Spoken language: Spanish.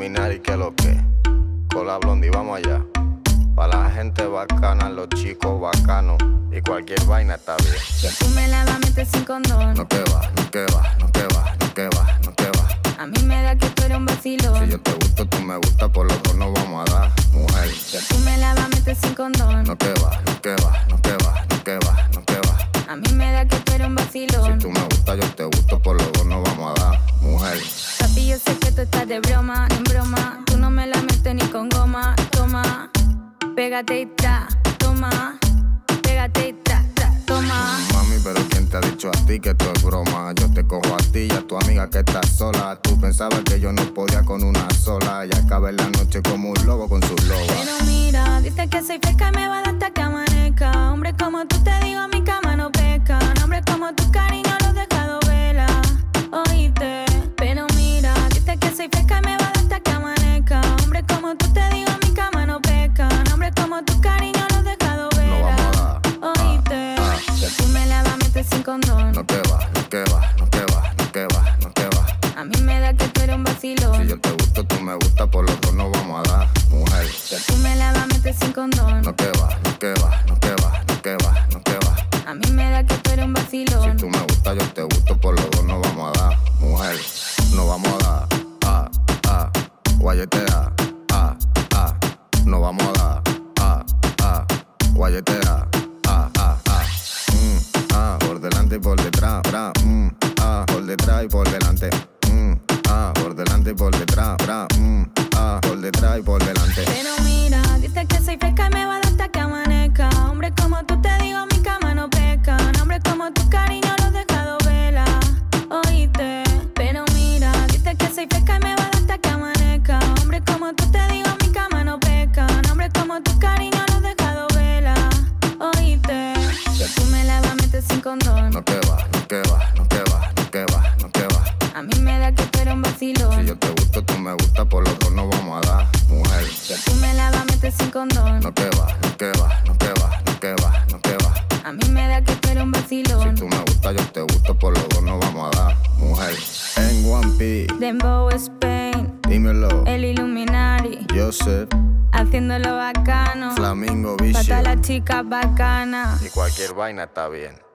Illuminati, que lo que. Con la Blondie, vamos allá. Pa' la gente bacana, los chicos bacanos. Y cualquier vaina está bien. Que tú me la vas a meter sin condón. No que va, no que va, no que va, no que va, no que va. A mí me da que tú eres un vacilón. Si yo te gusto, tú me gustas, por los dos nos vamos a dar, mujer. Que tú me la vas a meter sin condón. No que va, no que va, no que va, no que va, no que va. A mí me da que tú eres un vacilón. Si tú me gustas, yo te gusto, por los dos nos vamos a dar, mujer. Papi, yo sé que tú estás de broma, en broma. Tú no me la metes ni con goma. Toma, pégate y tra, toma. Pégate y tra, toma. Mami, pero ¿quién te ha dicho a ti que esto es broma? Yo te cojo a ti y a tu amiga que está sola. Tú pensabas que yo no podía con una sola. Y acabé la noche como un lobo con sus lobas. Pero mira, dice que soy fresca y me va a dar hasta que amanezca. Hombre como tú, te digo, mi cama no pesca. Hombre como tu cariño los dejado vela. Oíste, pero mira, dice que soy fresca y me va a dar hasta que amanezca. Hombre como tú, te digo, mi cama no pesca. Hombre como tu cariño los dejado vela. No vamos a dar. Oíste, que tú me la vas a meter sin condón. No que va, no que va, no que va, no que va, no que va. A mí me da que tú eres un vacilón. Si yo te gusto, tú me gustas, por los dos nos vamos a dar, mujer. Que tú me la vas a meter sin condón. No que va, no que va, no que va, no que va, no que va. A mí me da que tú eres un vacilón. Si tú me gustas, yo te gusto, por los dos nos vamos a dar, mujer. Nos vamos a dar, guayetea, nos vamos a dar, guayetea, por delante y por detrás, por detrás y por delante, por delante y por detrás, por detrás y por delante. Pero mira, dice que soy fresca y me va a dar hasta que amanezca. Hombre como tú, te digo, mi cama no pesca. Hombre como tu cariño los dejado vela. Oíste, pero mira, dice que soy fresca y me va a dar hasta que amanezca. Hombre como tú, te digo, mi cama no pesca. Hombre como tu cariño los dejado vela. Oíste, que tú me la vas a meter sin condón. No que va, no que va, no que va, no que va, no que va. A mí me da que tú eres un vacilón. Si yo te gusto, tú me gustas, por los dos nos vamos a dar, mujer. Que tú me la vas a meter sin condón. No que va, no que va, no que va, no que va, no que va. A mí me da que tú eres un vacilón. Si tú me gustas, yo te gusto, por los dos nos vamos a dar, mujer. En One Piece, Dembow Spain, dímelo, el Illuminati, Joseph, haciéndolo bacano. Flamingo Pa' Vision. todas las chicas bacanas. Y cualquier vaina está bien.